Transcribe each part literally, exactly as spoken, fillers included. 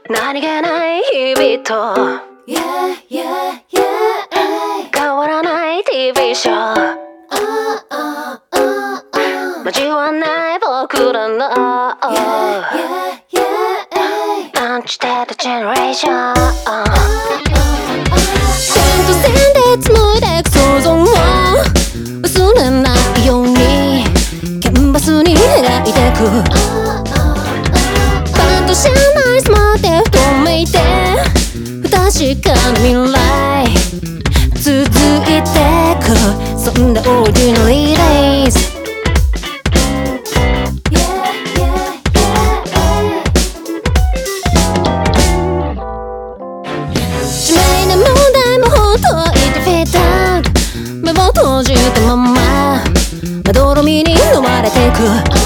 何気ない日々と Yeah, yeah, yeah 変わらない ティーブイ ショー Oh, oh, oh, oh 交わない僕らの Yeah, yeah, yeah アンチテートジェネレーション線と線で紡いでく想像を忘れないようにキャンバスに描いてくパンとしないスマートで不透明で不確かな未来続いてくそんな Ordinary Days致命な問題もほっといてフェードアウト目を閉じたまままどろみに飲まれてく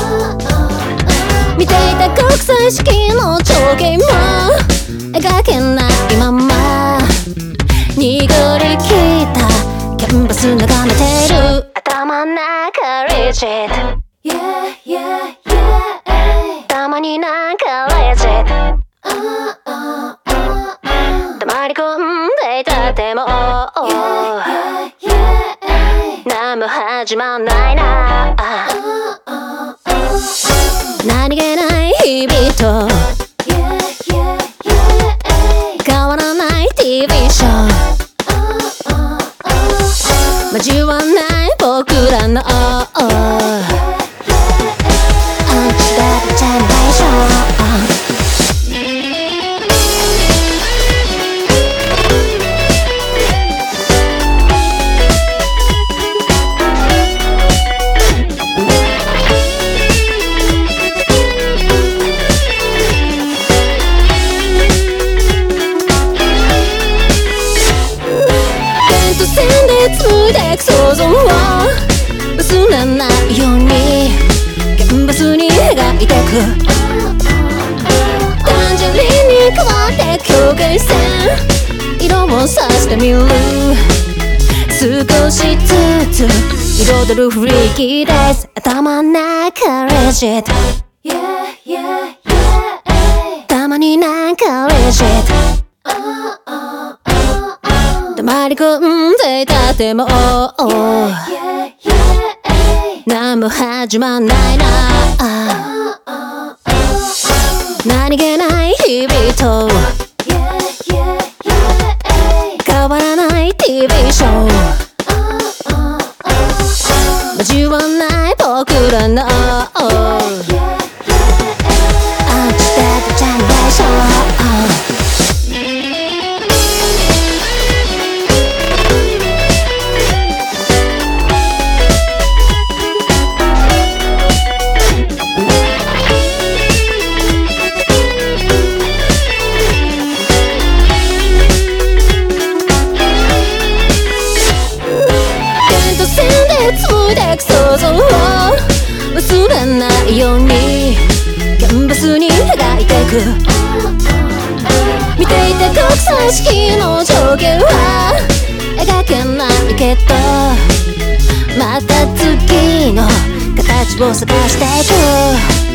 見ていた国際式の情景も描けないまま濁りきったキャンバス眺めてる頭の中リジット Yeah, yeah, yeah たまになんかレジット黙り込んでいたでも何も始まんないな何気ない日々と変わらない ティーブイ ショー交わない僕らのアンチテートジェネレーション紡いでく想像を忘れないようにキャンバスに描いてくタンジェリンに変わって境界線色をさしてみる少しずつ彩るフリーキーです頭の中レジット Yeah, yeah, yeah たまになんかレジット黙り込んでいたでも何も始まんないな何気ない日々と変わらない ティーブイ ショー交わない僕らのアンチテートジェネレーション紡いでく想像を忘れないようにキャンバスに描いてく見ていた国際式の情景は描けないけどまた次の形を探していく